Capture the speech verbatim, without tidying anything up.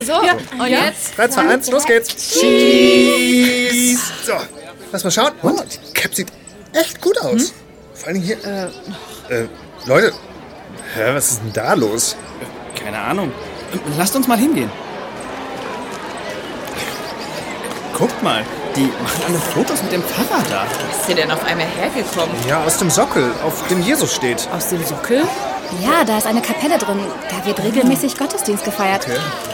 So, ja, und ja. jetzt? drei, zwei, eins, los geht's. Cheese! So, lass mal schauen. Und die Cap sieht echt gut aus. Hm? Vor allem hier. Äh, äh, Leute, hä, was ist denn da los? Keine Ahnung. Lasst uns mal hingehen. Guckt mal, die machen alle Fotos mit dem Pfarrer da. Wo ist der denn auf einmal hergekommen? Ja, aus dem Sockel, auf dem Jesus steht. Aus dem Sockel? Ja, da ist eine Kapelle drin. Da wird regelmäßig Gottesdienst gefeiert. Okay.